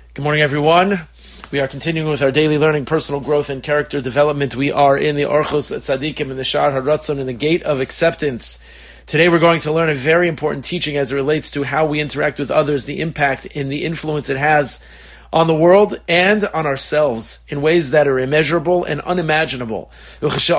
Good morning, everyone. We are continuing with our daily learning, personal growth, and character development. We are in the Orchos Tzadikim, in the Sha'ar HaRatzon, in the Gate of Acceptance. Today we're going to learn a very important teaching as it relates to how we interact with others, the impact and the influence it has on the world and on ourselves in ways that are immeasurable and unimaginable. The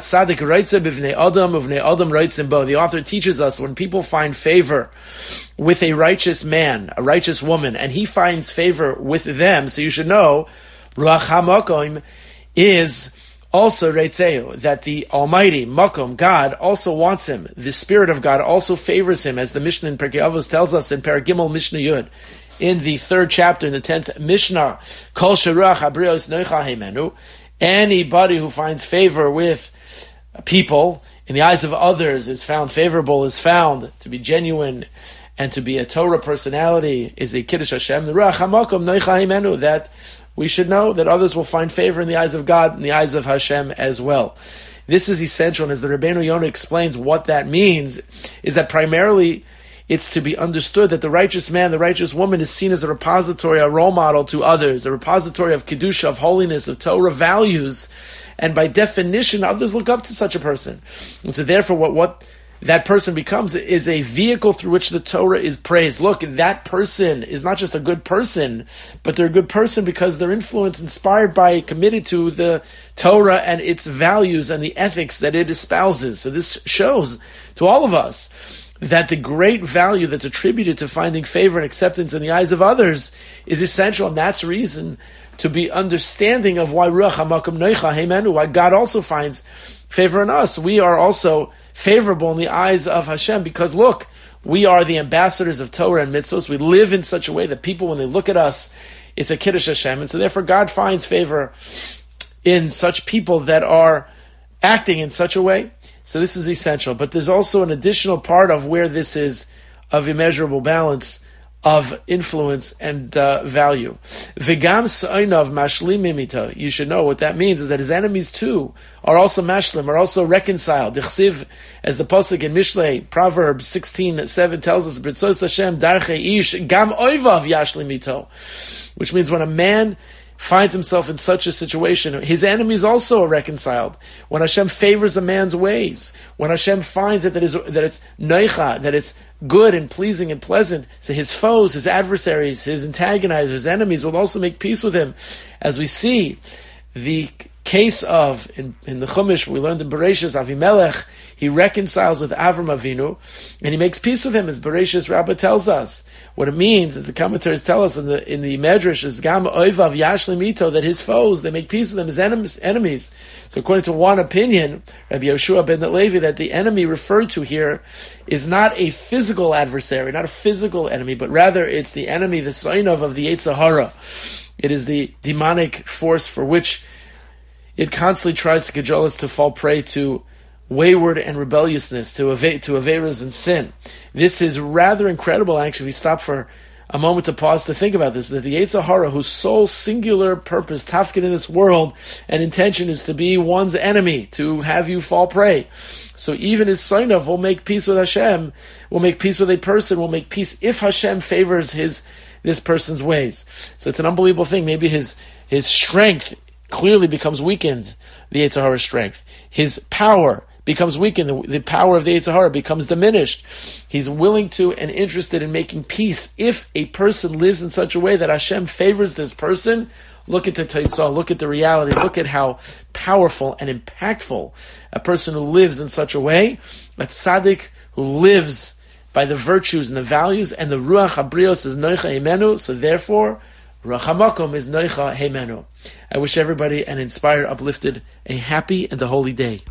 author teaches us when people find favor with a righteous man, a righteous woman, and he finds favor with them, so you should know, Ruach HaMakom is also Reitzeu, that the Almighty, Makom, God, also wants him. The Spirit of God also favors him, as the Mishnah in Pirkei Avos tells us in Perek Gimel Mishnah Yud. In the 3rd chapter, in the 10th Mishnah, Kol Sheruach Habrios Noicha Heimenu, anybody who finds favor with people, in the eyes of others, is found favorable, is found to be genuine, and to be a Torah personality, is a Kiddush Hashem, the Ruach HaMakom Noicha Heimenu, that we should know that others will find favor in the eyes of God, in the eyes of Hashem as well. This is essential, and as the Rebbeinu Yonah explains what that means, is that primarily it's to be understood that the righteous man, the righteous woman is seen as a repository, a role model to others, a repository of Kedusha, of holiness, of Torah values, and by definition, others look up to such a person. And so therefore, what that person becomes is a vehicle through which the Torah is praised. Look, that person is not just a good person, but they're a good person because they're influenced, inspired by, committed to the Torah and its values and the ethics that it espouses. So this shows to all of us that the great value that's attributed to finding favor and acceptance in the eyes of others is essential, and that's reason to be understanding of why Ruach HaMakom Noicha Heimenu, why God also finds favor in us. We are also favorable in the eyes of Hashem because, look, we are the ambassadors of Torah and mitzvos. We live in such a way that people, when they look at us, it's a Kiddush Hashem, and so therefore God finds favor in such people that are acting in such a way. So this is essential. But there's also an additional part of where this is of immeasurable balance, of influence and value. V'gam sa'inav mashlim mimito. You should know what that means is that his enemies too are also mashlim, are also reconciled. Dichsiv, as the pasuk in Mishlei, Proverbs 16:7 tells us, B'tzos Hashem darchei ish gam oivav yashlim mito. Which means when a man finds himself in such a situation, his enemies also are reconciled. When Hashem favors a man's ways, when Hashem finds that it's noicha, that it's good and pleasing and pleasant, so his foes, his adversaries, his antagonizers, his enemies will also make peace with him. As we see the case of, in the Chumash, we learned in Bereshis, Avimelech, he reconciles with Avram Avinu, and he makes peace with him, as Bereshis Rabbah tells us. What it means, as the commentaries tell us in the Medrash, is Gam Oivav Yashlim Ito, that his foes, they make peace with him, his enemies. So according to one opinion, Rabbi Yoshua ben Levi, that the enemy referred to here is not a physical adversary, not a physical enemy, but rather it's the enemy, the Soinov of the Yetzer Hara. It is the demonic force for which it constantly tries to cajole us to fall prey to wayward and rebelliousness, to averas and sin. This is rather incredible, actually, if we stop for a moment to pause to think about this, that the Yetzer Hara, whose sole singular purpose, tafkid in this world, and intention is to be one's enemy, to have you fall prey. So even his soinav will make peace with Hashem, will make peace with a person, will make peace if Hashem favors this person's ways. So it's an unbelievable thing. Maybe his strength clearly becomes weakened, the Yetzer Hara strength. His power becomes weakened, the power of the Yetzer Hara becomes diminished. He's willing to and interested in making peace if a person lives in such a way that Hashem favors this person. Look at the Teitzah, look at the reality, look at how powerful and impactful a person who lives in such a way, a tzaddik who lives by the virtues and the values, and the Ruach HaBrios is Noicha Heimenu, so therefore Ruach HaMakom is Noicha Heimenu. I wish everybody an inspired, uplifted, a happy and a holy day.